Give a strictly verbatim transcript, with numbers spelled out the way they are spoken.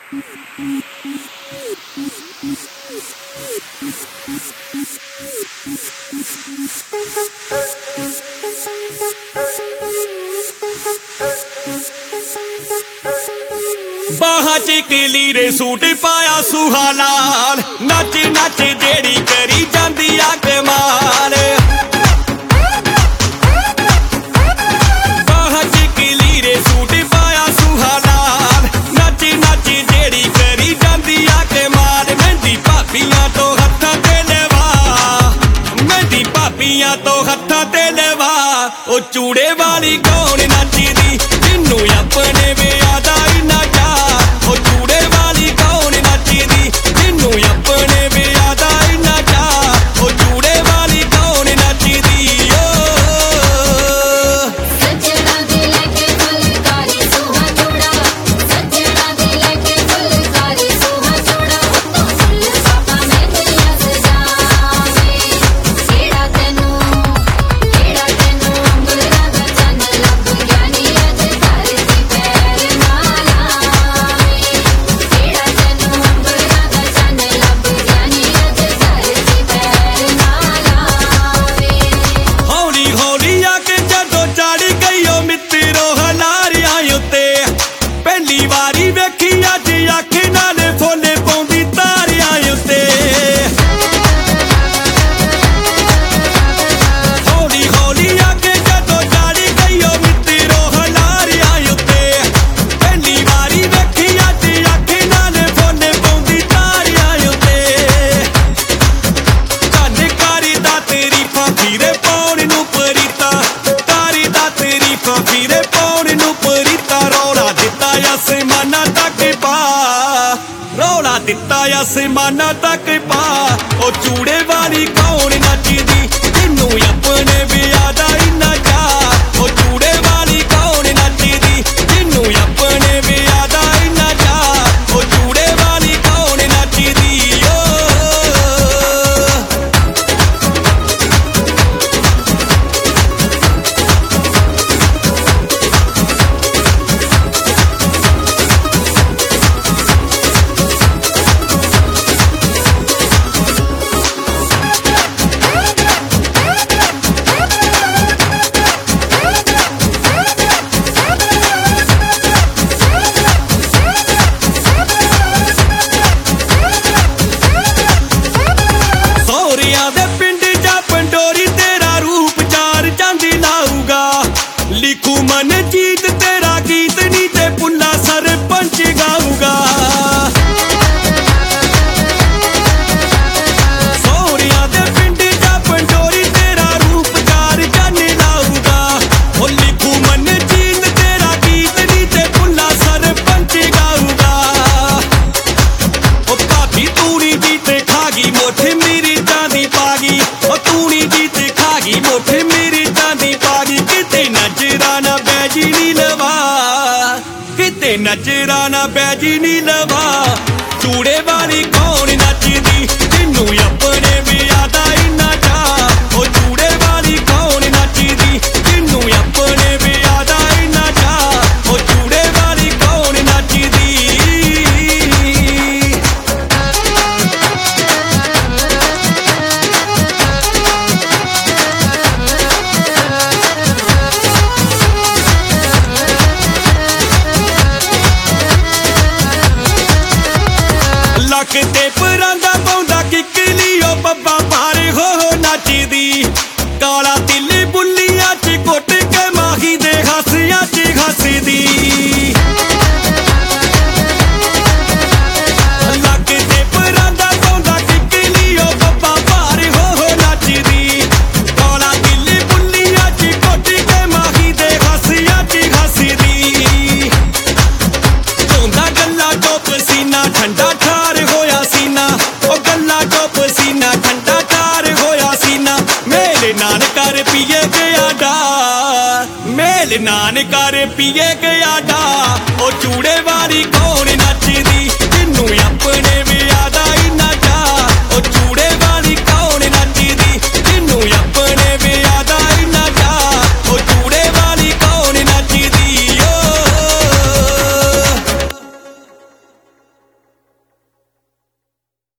बाहां च कलीरे सूट पाया सुहा लाल, नच नच जेड़ी करी जांदी आ कमाल। बाहां च कलीरे सूट पाया सुहा लाल, नच नच जेड़ी करी जांदी आ कमाल। मेहंदी भाबियां तो हत्थां ते लवा, मेहंदी भाबियां तो हत्थां ते लवा। ओ चूड़े वाली कौन नचदी, जिन्नू अपने विआह दा इन्ना चा। ओ चूड़े वाली कौन नचदी, जिन्नू अपने विआह दा इन्ना चा। ओ चूड़े वाली कौन नचदी ओ सजना दे लगे फुलकारी सुहा चूड़ा, सजना दे लगे फुलकारी सुहा चूड़ा। तो फुल पापा मेहंदियां सजावे, केड़ा तैनू केड़ा तैनू अंबरां दा चंन लभ गया नी अज धरती पैर ना लावे। केड़ा तैनू अंबरां दा चंन लभ गया नी अज धरती पैर ना लावे। हौली हौली आके जदों चढ़ गई ओ मित्रो हलारियां उत्ते, पहली वारी वेखी अज अख नाल फुल पाउंदी तारियां उत्ते। हौली हौली आके जदों चढ़ गई ओ मित्रो हलारियां उत्ते, पहली वारी वेखी अज अख नाल फुल पाउंदी तारियां उत्ते। धन कारी दा तरीफां फिरे पाउण नूं परीता, कारी दा तरीफां फिरे पाउण नूं परीता। रौला दित्ता आसमानां तक पा, रौला दित्ता आसमानां तक पा। ओ चूड़े वाली कौन नचदी, जिन्नू अपने विआह दा इन्ना चा। ओ चूड़े वाली कौन नचदी, जिन्नू अपने विआह दा इन्ना चा। ओ चूड़े वाली कौन नचदी ओ ਸਹੁਰਿਆਂ ਦੇ ਪਿੰਡ ਜਾ ਪੰਡੋਰੀ ਤੇਰਾ ਰੂਪ ਚਾਰ ਚੰਦ ਲਾਊਗਾ। ਲਿਖੂ ਮਨਜੀਤ ਤੇਰਾ ਗੀਤ ਨੀ ਤੇ ਪੁੱਲਾ ਸਰਪੰਚ ਗਾਊਗਾ। ਸਹੁਰਿਆਂ ਦੇ ਪਿੰਡ ਜਾ ਪੰਡੋਰੀ ਤੇਰਾ ਰੂਪ ਚਾਰ ਚੰਦ ਲਾਊਗਾ। ਉਹ ਲਿਖੂ ਮਨਜੀਤ ਤੇਰਾ ਗੀਤ ਨੀ ਤੇ ਪੁੱਲਾ ਸਰਪੰਚ ਗਾਊਗਾ। ओ भाभी तूनी जीते खागी मोठे मेरी चांदी पागी, ओ तूनी जीते खागी मोठे मेरी चांदी पागी। किते नजराना बैजी नी लवा, किते नजराना बैजी नी लवा। चूड़े वाली कौन नचदी, जिन्नू अपने विआह दा इन्ना चा। ओ चूड़े वाली कौन नचदी, जिन्नू अपने विआह दा इन्ना चा। ओ चूड़े वाली कौन नचदी। ਲੱਕ ਤੇ ਪਰਾਂਦਾ ਪਾਉਂਦਾ ਕਿੱਕਲੀ ਓ ਬੱਬਾ ਭਾਰ ਹੋ ਹੋ ਨੱਚਦੀ। ਕਾਲਾ ਤਿੱਲੀ ਬੁੱਲੀਆਂ ਚ ਕੁੱਟ ਕੇ ਮਾਹੀ ਦੇ ਹਾਸਿਆਂ ਚ ਹੱਸਦੀ। ਲੱਕ ਤੇ ਪਰਾਂਦਾ ਪਾਉਂਦਾ ਕਿੱਕਲੀ ਓ ਬੱਬਾ ਭਾਰ ਹੋ ਹੋ ਨੱਚਦੀ। ਕਾਲਾ ਤਿੱਲੀ ਬੁੱਲੀਆਂ ਚ ਕੁੱਟ ਕੇ ਮਾਹੀ ਦੇ ਹਾਸਿਆਂ ਚ ਹੱਸਦੀ। ਧੋਂਦਾ ਗੱਲਾਂ ਚੋਂ ਪਸੀਨਾ ਠੰਡਾ ਠਾਰ ਹੋਇਆ ਸੀਨਾ। ਉਹ ਗੱਲਾਂ ਚੋਂ ਪਸੀਨਾ ਠੰਡਾ ਠਾਰ ਹੋਇਆ ਸੀਨਾ। ਮੇਲ ਨਾਨ ਕਰ ਪੀਏ ਗਿਆ ਡਾ, ਮੇਲ ਨਾਨ ਕਰ ਪੀਏ ਗਿਆ ਡਾ। ਉਹ ਚੂੜੇ ਵਾਲੀ ਕੌਣ